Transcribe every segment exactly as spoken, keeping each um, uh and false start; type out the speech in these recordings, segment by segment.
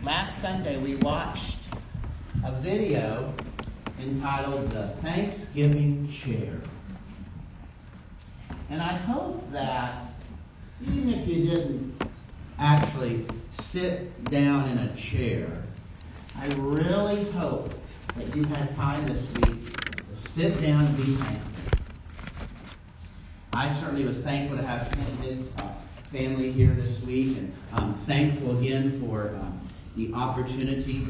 last Sunday we watched a video entitled The Thanksgiving Chair. And I hope that even if you didn't actually sit down in a chair, I really hope that you had time this week to sit down and be thankful. I certainly was thankful to have this uh, family here this week, and I'm thankful again for um, the opportunity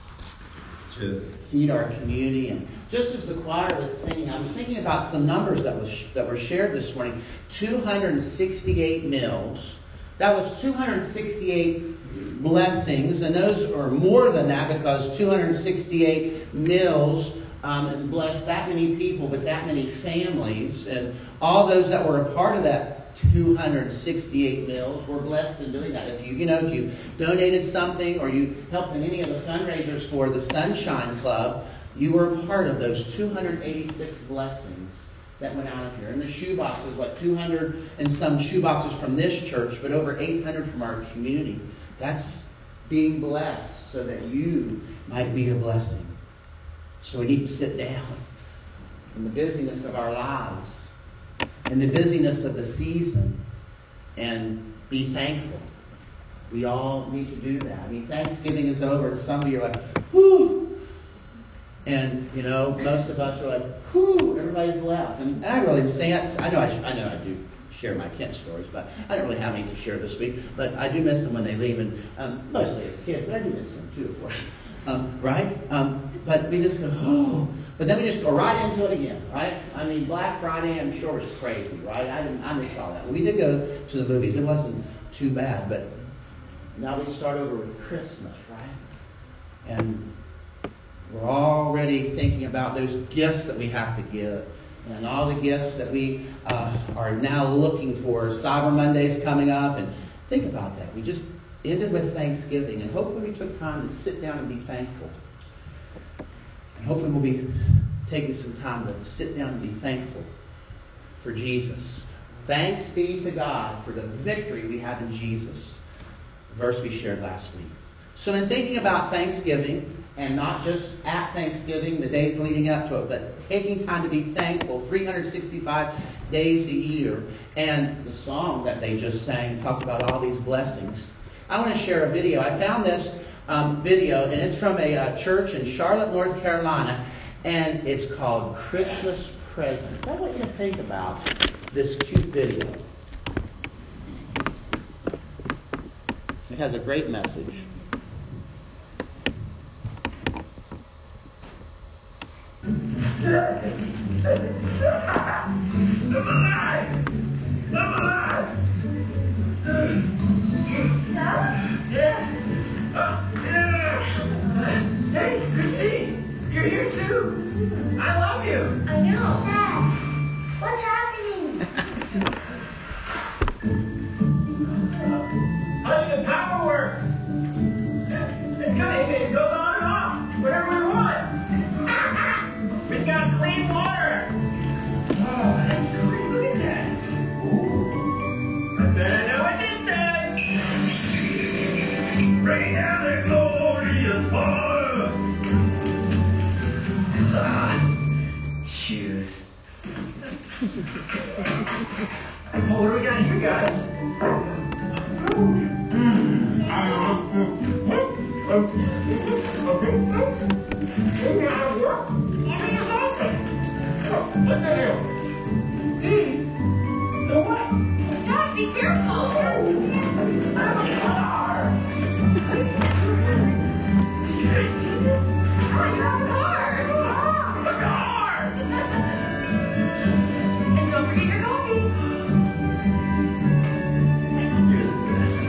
to feed our community. And just as the choir was singing, I was thinking about some numbers that was that were shared this morning. two hundred sixty-eight meals. That was two hundred sixty-eight blessings, and those are more than that because two hundred sixty-eight meals um, and blessed that many people with that many families, and all those that were a part of that two hundred sixty-eight meals were blessed in doing that. If you, you know, if you donated something or you helped in any of the fundraisers for the Sunshine Club, you were a part of those two hundred eighty-six blessings that went out of here. And the shoe boxes, what, two hundred and some shoe boxes from this church, but over eight hundred from our community. That's being blessed so that you might be a blessing. So we need to sit down in the busyness of our lives, in the busyness of the season, and be thankful. We all need to do that. I mean, Thanksgiving is over, and some of you are like, whoo! And, you know, most of us are like, whoo! Everybody's left. And I really say, I know I, should, I know I do share my Kent stories, but I don't really have any to share this week. But I do miss them when they leave, and um, mostly as kids, but I do miss them too, of course. Um, right? Um, but we just go, oh! But then we just go right into it again, right? I mean, Black Friday, I'm sure, was crazy, right? I didn't, I missed all that. We did go to the movies. It wasn't too bad, but now we start over with Christmas, right? And we're already thinking about those gifts that we have to give, and all the gifts that we uh, are now looking for. Cyber Monday's coming up, and think about that. We just ended with Thanksgiving, and hopefully we took time to sit down and be thankful. And hopefully we'll be taking some time to sit down and be thankful for Jesus. Thanks be to God for the victory we have in Jesus. The verse we shared last week. So in thinking about Thanksgiving, and not just at Thanksgiving, the days leading up to it, but taking time to be thankful three hundred sixty-five days a year, and the song that they just sang talked about all these blessings, I want to share a video. I found this um, video, and it's from a uh, church in Charlotte, North Carolina, and it's called Christmas Presents. I want you to think about this cute video. It has a great message. I'm alive! I'm alive! Yeah? Uh, yeah! Hey, Christine! You're here too! I love you! I know. Dad, what's happening? Honey, the power works! It's gonna, it goes on and off, whatever we want! We've got clean water! Oh, that's great. Look at that. Ooh. I better know what this does. Bring down the glorious fire. Ah, choose. Oh, what do we got here, guys? Mm. What the hell? Hey, the what? Dad, be careful. I'm a car. You guys see this? Oh, you have a car. A car! And don't forget your coffee. You're the best.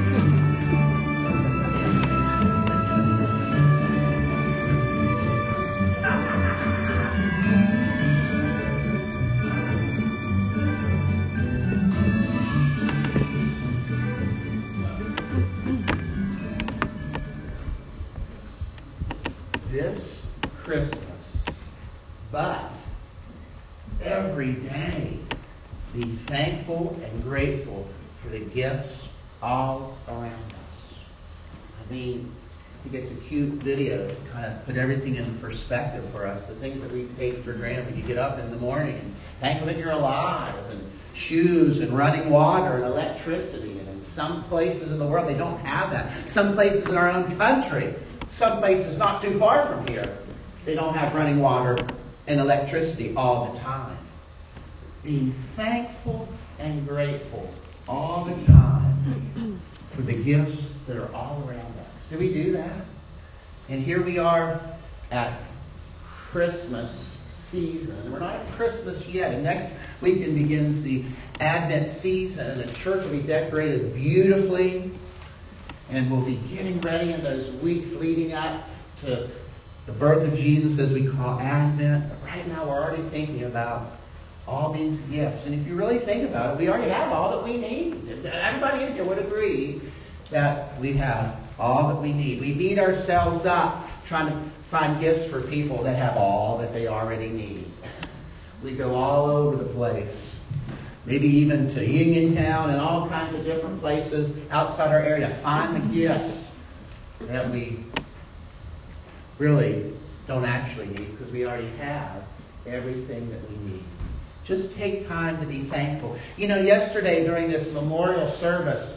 This Christmas, but every day be thankful and grateful for the gifts all around us. I mean, think it's a cute video to kind of put everything in perspective for us. The things that we take for granted when you get up in the morning and thankful that you're alive, and shoes and running water and electricity. And in some places in the world they don't have that. Some places in our own country, some places not too far from here, they don't have running water and electricity all the time. Being thankful and grateful all the time for the gifts that are all around us. Do we do that? And here we are at Christmas season. We're not at Christmas yet. And next weekend begins the Advent season. And the church will be decorated beautifully. And we'll be getting ready in those weeks leading up to the birth of Jesus, as we call Advent. But right now we're already thinking about all these gifts. And if you really think about it, we already have all that we need. Everybody in here would agree that we have all that we need. We beat ourselves up trying to find gifts for people that have all that they already need. We go all over the place. Maybe even to Uniontown and all kinds of different places outside our area to find the gifts that we really don't actually need, because we already have everything that we need. Just take time to be thankful. You know, yesterday during this memorial service,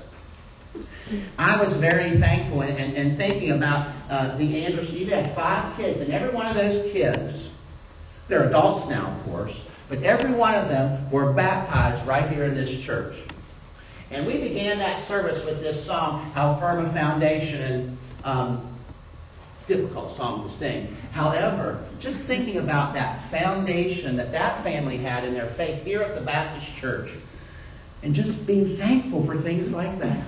I was very thankful and, and, and thinking about uh, the Anderson. You had five kids, and every one of those kids, they're adults now, of course, but every one of them were baptized right here in this church. And we began that service with this song, How Firm a Foundation, and um, difficult song to sing. However, just thinking about that foundation that that family had in their faith here at the Baptist Church, and just being thankful for things like that,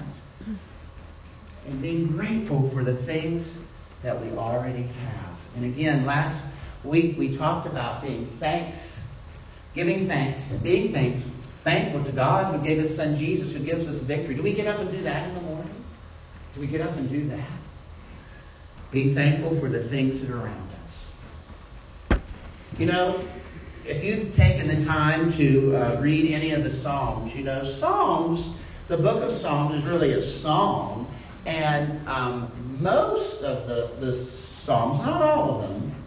and being grateful for the things that we already have. And again, last week we talked about being thanks, giving thanks, and being thankful, thankful to God who gave His Son Jesus, who gives us victory. Do we get up and do that in the morning? Do we get up and do that? Being thankful for the things that are around us. You know, if you've taken the time to uh, read any of the Psalms, you know, Psalms, the book of Psalms is really a song. And um, most of the, the Psalms, not all of them,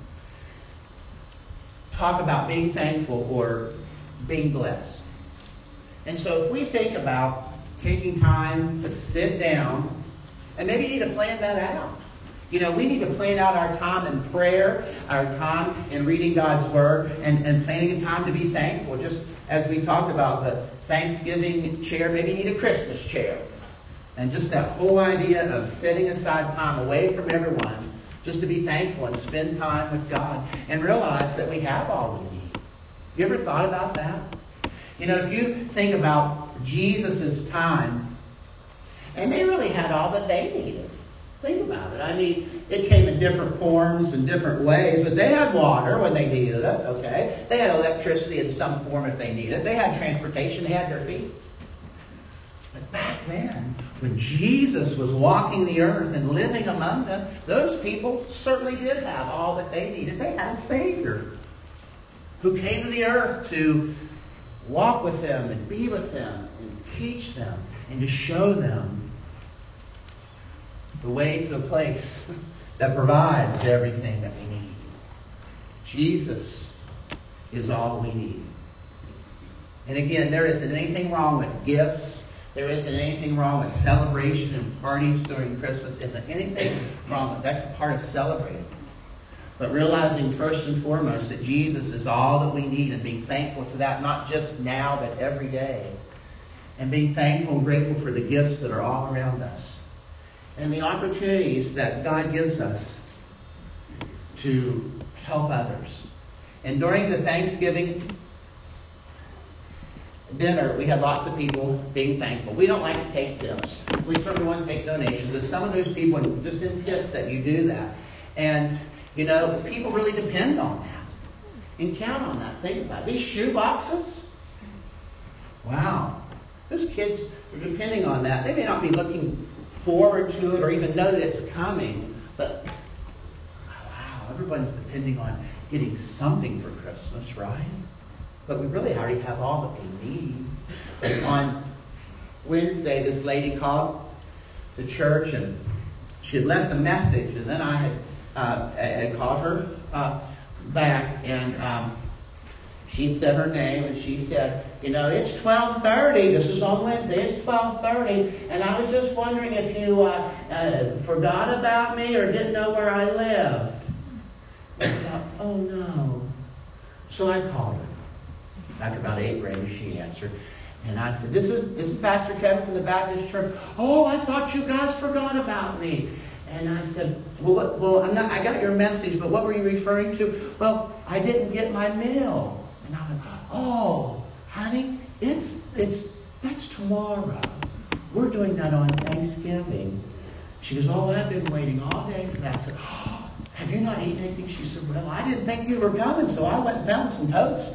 talk about being thankful or being blessed. And so if we think about taking time to sit down, and maybe you need to plan that out. You know, we need to plan out our time in prayer, our time in reading God's Word, and, and planning a time to be thankful. Just as we talked about the Thanksgiving chair, maybe you need a Christmas chair. And just that whole idea of setting aside time away from everyone, just to be thankful and spend time with God, and realize that we have all we need. You ever thought about that? You know, if you think about Jesus' time, and they really had all that they needed. Think about it. I mean, it came in different forms and different ways, but they had water when they needed it, okay? They had electricity in some form if they needed it. They had transportation. They had their feet. But back then, when Jesus was walking the earth and living among them, those people certainly did have all that they needed. They had a Savior who came to the earth to walk with them and be with them and teach them and to show them the way to a place that provides everything that we need. Jesus is all we need. And again, there isn't anything wrong with gifts. There isn't anything wrong with celebration and parties during Christmas. Isn't anything wrong with that. That's a part of celebrating. But realizing first and foremost that Jesus is all that we need, and being thankful to that, not just now, but every day. And being thankful and grateful for the gifts that are all around us. And the opportunities that God gives us to help others. And during the Thanksgiving dinner, we had lots of people being thankful. We don't like to take tips. We certainly want to take donations, but some of those people just insist that you do that. And, you know, people really depend on that and count on that. Think about it. These shoe boxes, wow. Those kids are depending on that. They may not be looking forward to it or even know that it's coming, but wow, everyone's depending on getting something for Christmas, right? But we really already have all that we need. And on Wednesday, this lady called the church, and she had left a message, and then I had, uh, had called her uh, back, and um, she said her name, and she said, you know, it's twelve thirty. This is on Wednesday. It's twelve thirty, and I was just wondering if you uh, uh, forgot about me or didn't know where I lived. And I thought, oh, no. So I called her. After about eight rings, she answered. And I said, this is this is Pastor Kevin from the Baptist Church. Oh, I thought you guys forgot about me. And I said, well, what, well, I'm not, I got your message, but what were you referring to? Well, I didn't get my mail. And I went, oh, honey, it's it's that's tomorrow. We're doing that on Thanksgiving. She goes, oh, I've been waiting all day for that. I said, oh, have you not eaten anything? She said, well, I didn't think you were coming, so I went and found some toast.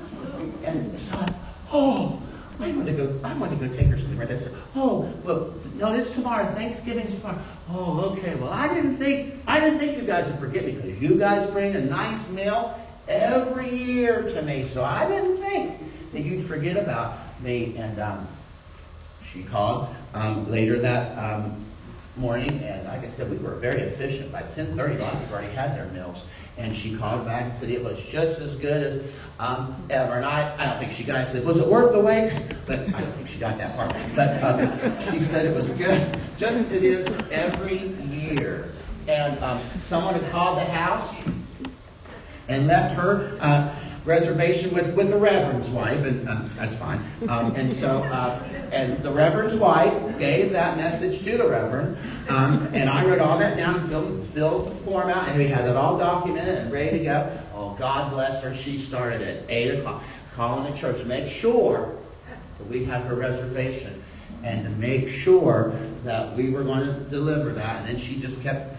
And so I, oh, I want to go. I want to go take her something right there. I said, oh, well, no, it's tomorrow. Thanksgiving's tomorrow. Oh, okay. Well, I didn't think I didn't think you guys would forget me because you guys bring a nice meal every year to me, so I didn't think that you'd forget about me. And um, she called um, later that um, morning, and like I said, we were very efficient. By ten thirty, a lot of people already had their meals. And she called back and said it was just as good as um, ever. And I, I don't think she got it. I said, was it worth the wait? But I don't think she got that part. But um, she said it was good, just as it is every year. And um, someone had called the house and left her uh, reservation with, with the Reverend's wife, and um, that's fine. Um, and so, uh, and the Reverend's wife gave that message to the Reverend, um, and I wrote all that down and filled, filled the form out, and we had it all documented and ready to go. Oh, God bless her. She started at eight o'clock, calling the church to make sure that we had her reservation, and to make sure that we were going to deliver that. And then she just kept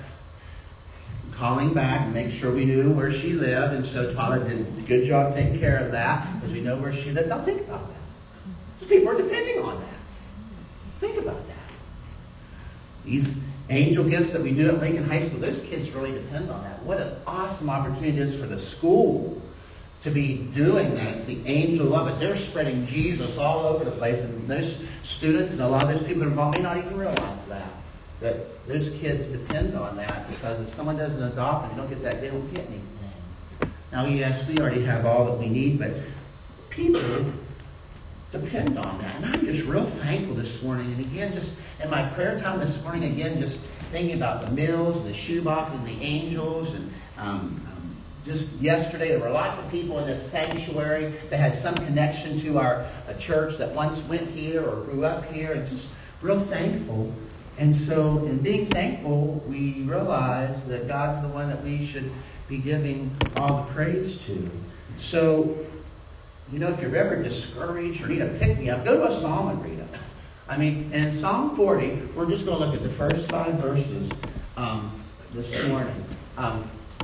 calling back and make sure we knew where she lived. And so Tyler did a good job taking care of that because we know where she lived. Now think about that. These people are depending on that. Think about that. These angel gifts that we do at Lincoln High School, those kids really depend on that. What an awesome opportunity it is for the school to be doing that. It's the angel of it. They're spreading Jesus all over the place. And those students and a lot of those people that are involved may not even realize that. That those kids depend on that, because if someone doesn't adopt them, you don't get that, they don't get anything. Now, yes, we already have all that we need, but people depend on that. And I'm just real thankful this morning. And again, just in my prayer time this morning, again, just thinking about the meals and the shoe boxes, the angels, and um, um, just yesterday, there were lots of people in this sanctuary that had some connection to our a church that once went here or grew up here, and just real thankful. And so in being thankful, we realize that God's the one that we should be giving all the praise to. So, you know, if you're ever discouraged or need a pick-me-up, go to a psalm and read it. I mean, in Psalm forty, we're just going to look at the first five verses um, this morning. Um,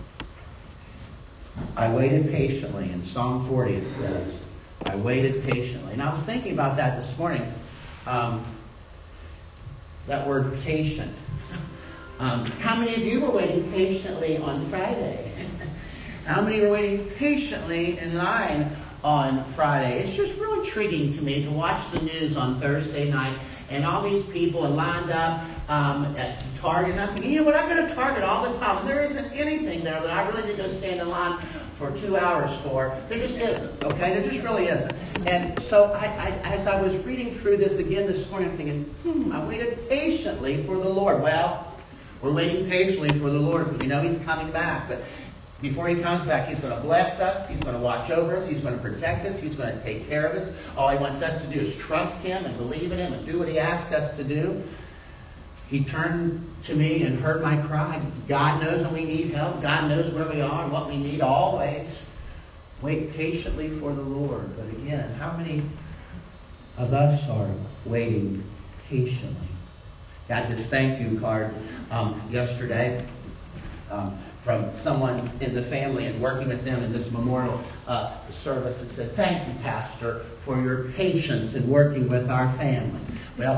I waited patiently. In Psalm forty it says, I waited patiently. And I was thinking about that this morning. Um, That word patient. Um, how many of you were waiting patiently on Friday? How many were waiting patiently in line on Friday? It's just real intriguing to me to watch the news on Thursday night and all these people are lined up um, at Target. And I'm thinking, you know what, I go to Target all the time. And there isn't anything there that I really need to go stand in line for two hours for. There just isn't, okay? There just really isn't. And so I, I, as I was reading through this again this morning, I'm thinking, hmm, I waited patiently for the Lord. Well, we're waiting patiently for the Lord because we know He's coming back. But before He comes back, He's going to bless us. He's going to watch over us. He's going to protect us. He's going to take care of us. All He wants us to do is trust Him and believe in Him and do what He asks us to do. He turned to me and heard my cry. God knows when we need help. God knows where we are and what we need always. Wait patiently for the Lord. But again, how many of us are waiting patiently? Got this thank you card um, yesterday um, from someone in the family and working with them in this memorial uh, service. It said, thank you, Pastor, for your patience in working with our family. Well,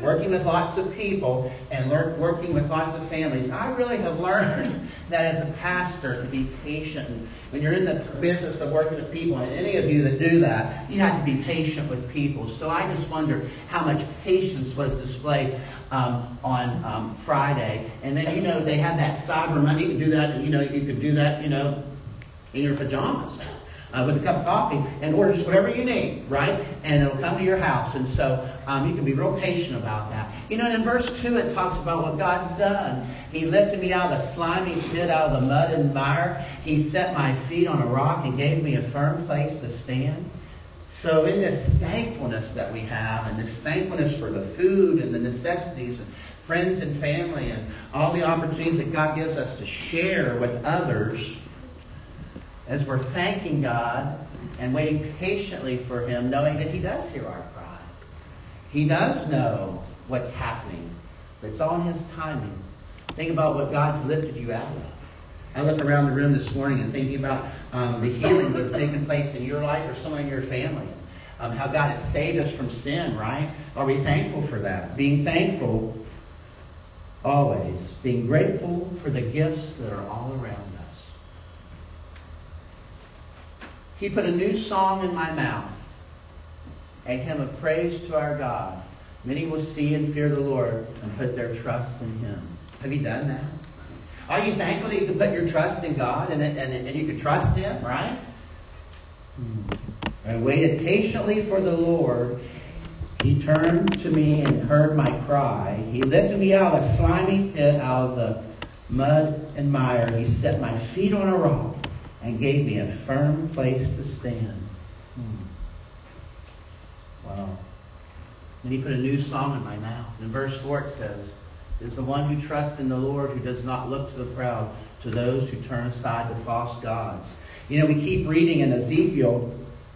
working with lots of people and lear- working with lots of families, I really have learned that as a pastor to be patient. And when you're in the business of working with people, and any of you that do that, you have to be patient with people. So I just wonder how much patience was displayed um, on um, Friday. And then, you know, they have that Cyber Monday. You can do that, and, you know, you could do that, you know, in your pajamas. Uh, with a cup of coffee and order just whatever you need, right? And it'll come to your house. And so um, you can be real patient about that. You know, and in verse two, it talks about what God's done. He lifted me out of the slimy pit, out of the mud and mire. He set my feet on a rock and gave me a firm place to stand. So in this thankfulness that we have, and this thankfulness for the food and the necessities and friends and family and all the opportunities that God gives us to share with others, as we're thanking God and waiting patiently for Him, knowing that He does hear our cry. He does know what's happening. But it's all in His timing. Think about what God's lifted you out of. I look around the room this morning and thinking about um, the healing that's taken place in your life or someone in your family. Um, how God has saved us from sin, right? Are we thankful for that? Being thankful always. Being grateful for the gifts that are all around us. He put a new song in my mouth, a hymn of praise to our God. Many will see and fear the Lord and put their trust in Him. Have you done that? Are you thankful that you can put your trust in God and, and, and you can trust Him, right? I waited patiently for the Lord. He turned to me and heard my cry. He lifted me out of a slimy pit, out of the mud and mire. He set my feet on a rock and gave me a firm place to stand. Hmm. Wow. Then He put a new song in my mouth. In verse four it says, "It is the one who trusts in the Lord, who does not look to the proud, to those who turn aside to false gods." You know, we keep reading in Ezekiel,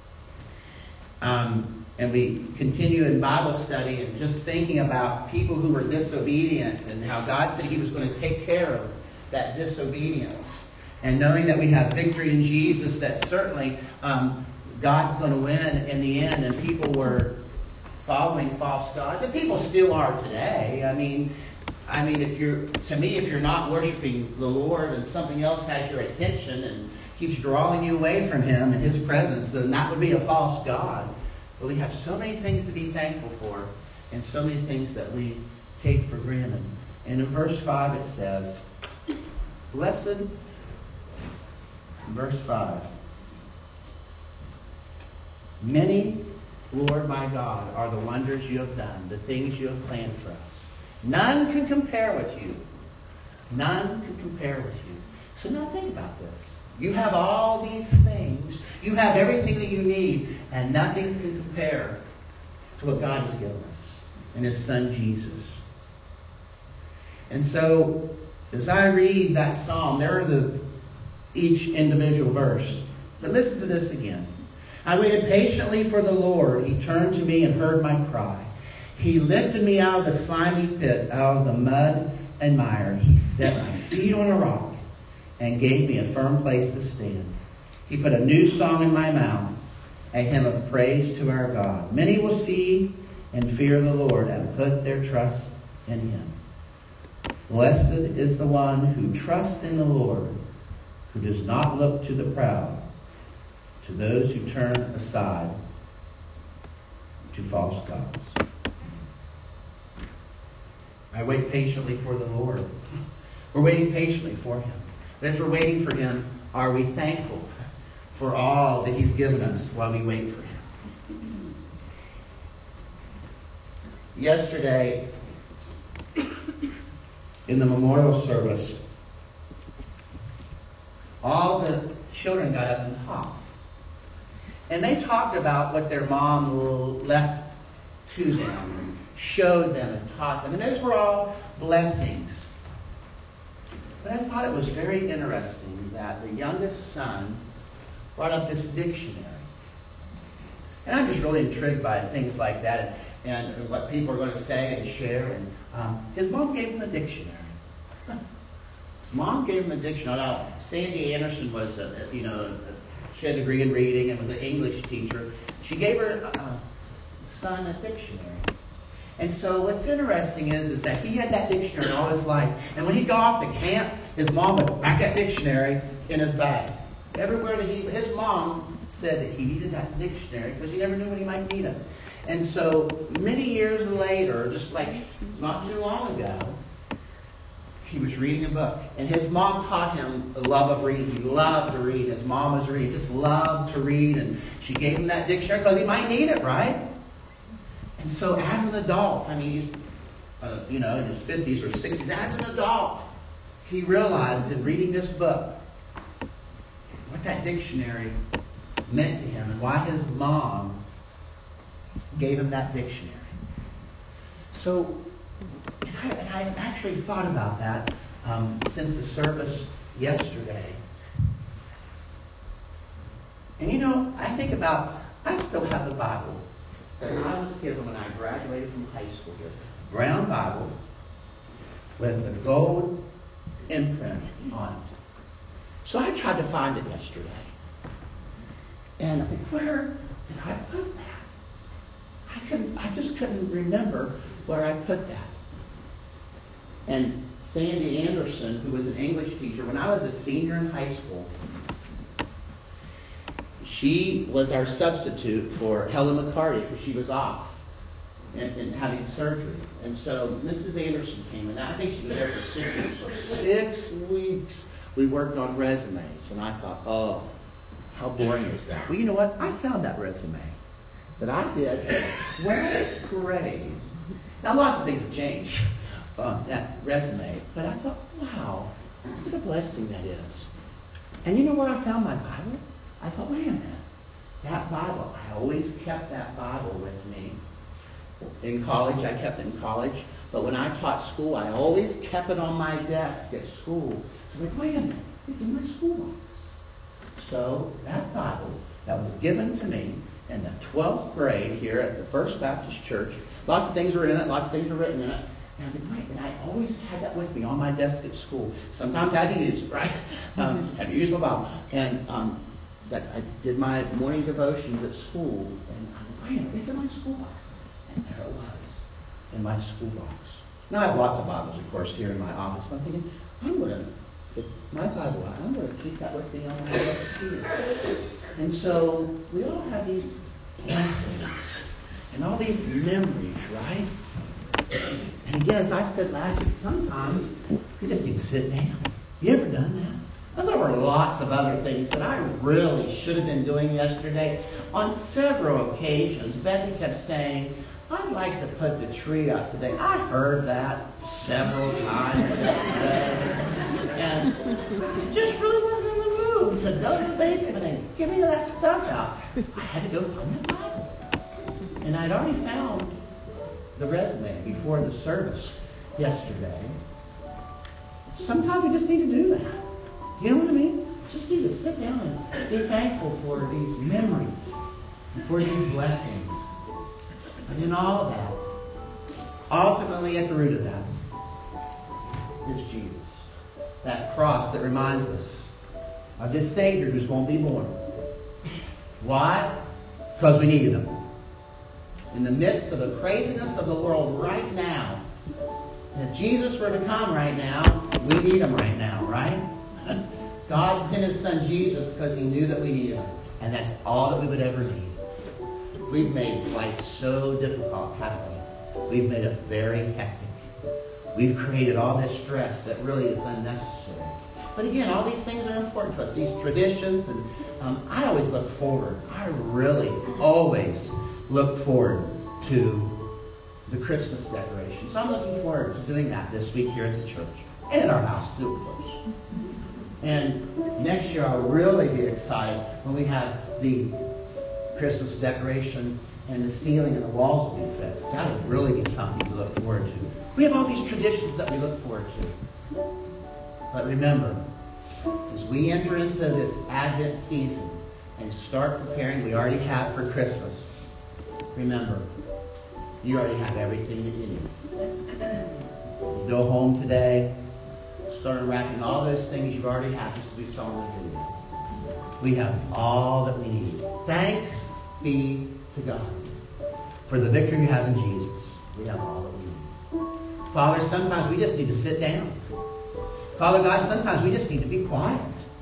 um, and we continue in Bible study and just thinking about people who were disobedient and how God said He was going to take care of that disobedience. And knowing that we have victory in Jesus, that certainly um, God's going to win in the end. And people were following false gods, and people still are today. I mean, I mean, if you're to me, if you're not worshiping the Lord and something else has your attention and keeps drawing you away from Him and His presence, then that would be a false god. But we have so many things to be thankful for, and so many things that we take for granted. And in verse five it says, "Blessed." Verse five. "Many, Lord my God, are the wonders you have done, the things you have planned for us. None can compare with you. None can compare with you." So now think about this. You have all these things. You have everything that you need, and nothing can compare to what God has given us in His Son Jesus. And so, as I read that psalm, there are the each individual verse. But listen to this again. "I waited patiently for the Lord. He turned to me and heard my cry. He lifted me out of the slimy pit, out of the mud and mire. He set my feet on a rock and gave me a firm place to stand. He put a new song in my mouth, a hymn of praise to our God. Many will see and fear the Lord and put their trust in Him. Blessed is the one who trusts in the Lord, who does not look to the proud, to those who turn aside to false gods." I wait patiently for the Lord. We're waiting patiently for Him. But as we're waiting for Him, are we thankful for all that He's given us while we wait for Him? Yesterday, in the memorial service, all the children got up and talked. And they talked about what their mom left to them, and showed them and taught them. And those were all blessings. But I thought it was very interesting that the youngest son brought up this dictionary. And I'm just really intrigued by things like that and, and what people are going to say and share. And um, his mom gave him a dictionary. His mom gave him a dictionary. Now, Sandy Anderson was, a, you know, she had a degree in reading and was an English teacher. She gave her uh, son a dictionary. And so what's interesting is, is that he had that dictionary all his life. And when he'd go off to camp, his mom would pack that dictionary in his bag. Everywhere that he, his mom said that he needed that dictionary because he never knew when he might need it. And so many years later, just like not too long ago, he was reading a book. And his mom taught him the love of reading. He loved to read. His mom was reading. He just loved to read. And she gave him that dictionary because he might need it, right? And so as an adult, I mean, he's, uh, you know, in his fifties or sixties, as an adult, he realized in reading this book what that dictionary meant to him and why his mom gave him that dictionary. So and I, and I actually thought about that um, since the service yesterday. And you know, I think about, I still have the Bible that I was given when I graduated from high school here. Brown Bible with a gold imprint on it. So I tried to find it yesterday. And I think, where did I put that? I couldn't, I just couldn't remember where I put that. And Sandy Anderson, who was an English teacher, when I was a senior in high school, she was our substitute for Helen McCarty because she was off and, and having surgery. And so Missus Anderson came, and I think she was there for six weeks. For six weeks, we worked on resumes. And I thought, oh, how boring is that? Well, you know what? I found that resume that I did in twelfth grade. Now, lots of things have changed on that resume, but I thought, wow, what a blessing that is. And you know where I found my Bible? I thought, wait a minute, that Bible, I always kept that Bible with me. In college, I kept it in college, but when I taught school, I always kept it on my desk at school. So I'm like, wait a minute, it's in my school box. So that Bible that was given to me in the twelfth grade here at the First Baptist Church, lots of things were in it, lots of things were written in it, and I think, wait, and I always had that with me on my desk at school. Sometimes I had to use it, right? Um, I had to use my Bible. And um, that I did my morning devotions at school, and I'm like, wait, it's in my school box. And there it was, in my school box. Now I have lots of Bibles, of course, here in my office, but I'm thinking, I'm going to get my Bible out. I'm going to keep that with me on my desk here. And so we all have these blessings and all these memories, right? And again, as I said last week, sometimes you just need to sit down. You ever done that? There were lots of other things that I really should have been doing yesterday. On several occasions, Becky kept saying, I'd like to put the tree up today. I heard that several times yesterday. And just really wasn't in the mood to go to the basement and get any of that stuff out. I had to go find the Bible. And I'd already found the resume before the service yesterday. Sometimes we just need to do that. You know what I mean? Just need to sit down and be thankful for these memories and for these blessings. And in all of that, ultimately at the root of that is Jesus. That cross that reminds us of this Savior who's going to be born. Why? Because we needed him. In the midst of the craziness of the world right now, if Jesus were to come right now, we need him right now, right? God sent his son Jesus because he knew that we needed him. And that's all that we would ever need. We've made life so difficult, haven't we? We've made it very hectic. We've created all this stress that really is unnecessary. But again, all these things are important to us, these traditions. And um, I always look forward. I really always look forward to the Christmas decorations. So I'm looking forward to doing that this week here at the church. And at our house too, of course. And next year I'll really be excited when we have the Christmas decorations and the ceiling and the walls will be fixed. That'll really be something to look forward to. We have all these traditions that we look forward to. But remember, as we enter into this Advent season and start preparing, we already have for Christmas. Remember, you already have everything that you need. You go home today, start unwrapping all those things you already have, just as we saw in the video. We have all that we need. Thanks be to God for the victory we have in Jesus. We have all that we need. Father, sometimes we just need to sit down. Father God, sometimes we just need to be quiet.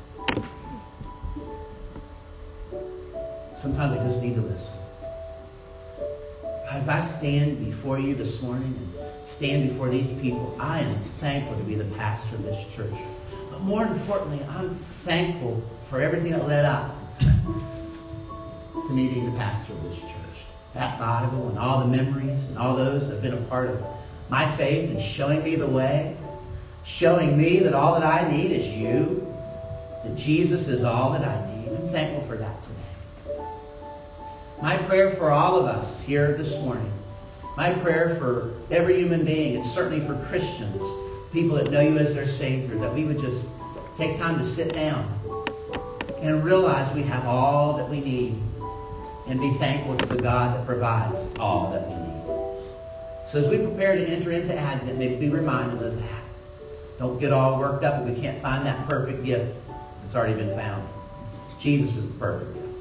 Sometimes we just need to listen. As I stand before you this morning and stand before these people, I am thankful to be the pastor of this church. But more importantly, I'm thankful for everything that led up to me being the pastor of this church. That Bible and all the memories and all those that have been a part of my faith and showing me the way, showing me that all that I need is you, that Jesus is all that I need. I'm thankful for that today. My prayer for all of us here this morning, my prayer for every human being, and certainly for Christians, people that know you as their Savior, that we would just take time to sit down and realize we have all that we need and be thankful to the God that provides all that we need. So as we prepare to enter into Advent, maybe be reminded of that. Don't get all worked up if we can't find that perfect gift that's already been found. Jesus is the perfect gift.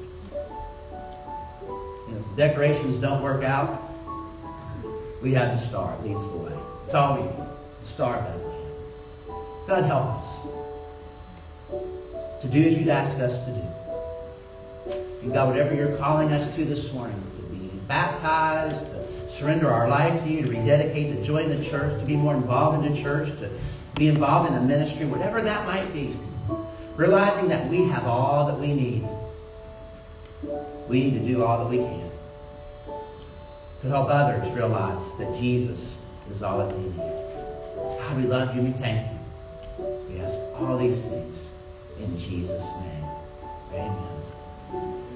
And if the decorations don't work out, we have the star. It leads the way. It's all we need. The Star of Bethlehem. God help us to do as you'd ask us to do. And God, whatever you're calling us to this morning, to be baptized, to surrender our life to you, to rededicate, to join the church, to be more involved in the church, to be involved in a ministry, whatever that might be, realizing that we have all that we need. We need to do all that we can to help others realize that Jesus is all that they need. God, we love you and we thank you. We ask all these things in Jesus' name. Amen.